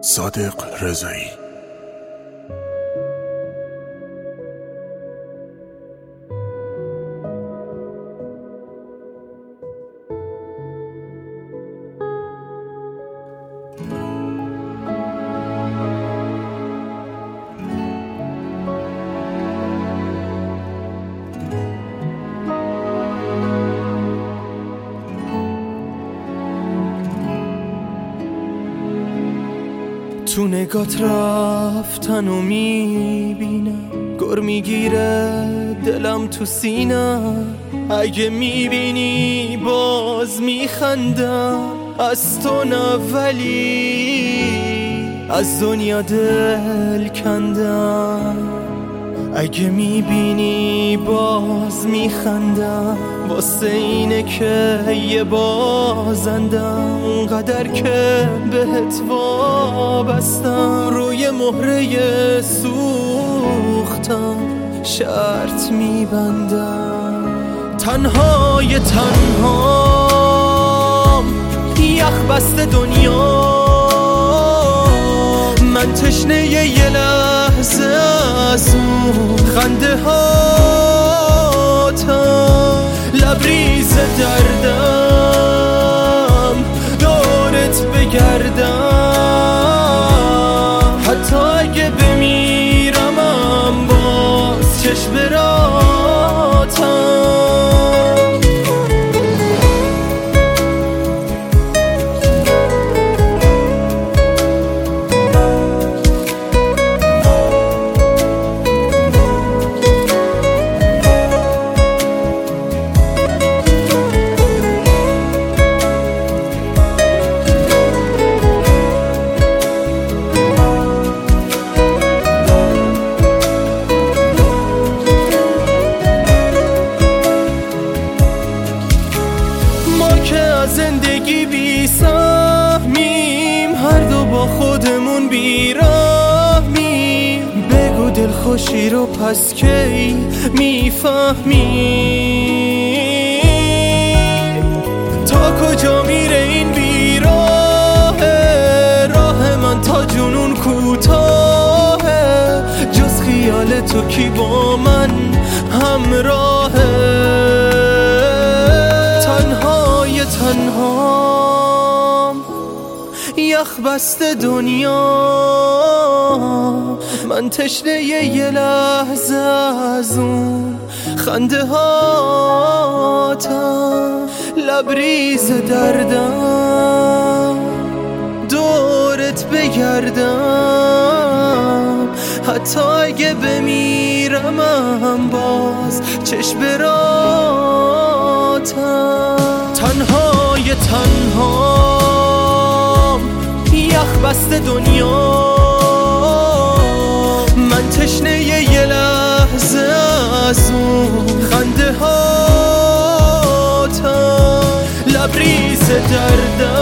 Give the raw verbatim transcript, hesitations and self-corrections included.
صادق رضایی. تو نگات رفتن و میبینم، گر میگیره دلم تو سینم. اگه میبینی باز میخندم، از تو نه ولی از دنیا دل کندم. اگه میبینی باز میخندم، واسه اینه که یه بازندم. اونقدر که بهت وابستم، روی مهره سوختم شرط میبندم. تنهای تنهام، یخ بسته دنیا، من تشنه یه لحظه از اون خنده هاتم. لبریز دردم دورت بگردم، حتی اگه بمیرمم باز چشم براتم. زندگی بی سهمیم، هر دو با خودمون بیرحمیم. بگو دلخوشی رو پس کی میفهمیم؟ تا کجا میره این بیراهه، راه من تا جنون کوتاهه. جز خیال تو کی با من همراهه؟ تنهام، یخ بسته دنیا، من تشنه یه لحظه از اون خنده هاتم. لبریز دردم دورت بگردم، حتی اگه بمیرمم باز چشم براتم. تنهای تنهام، یخ بسته دنیا، من تشنه یه لحظه از اون خنده هاتم. لبریز دردم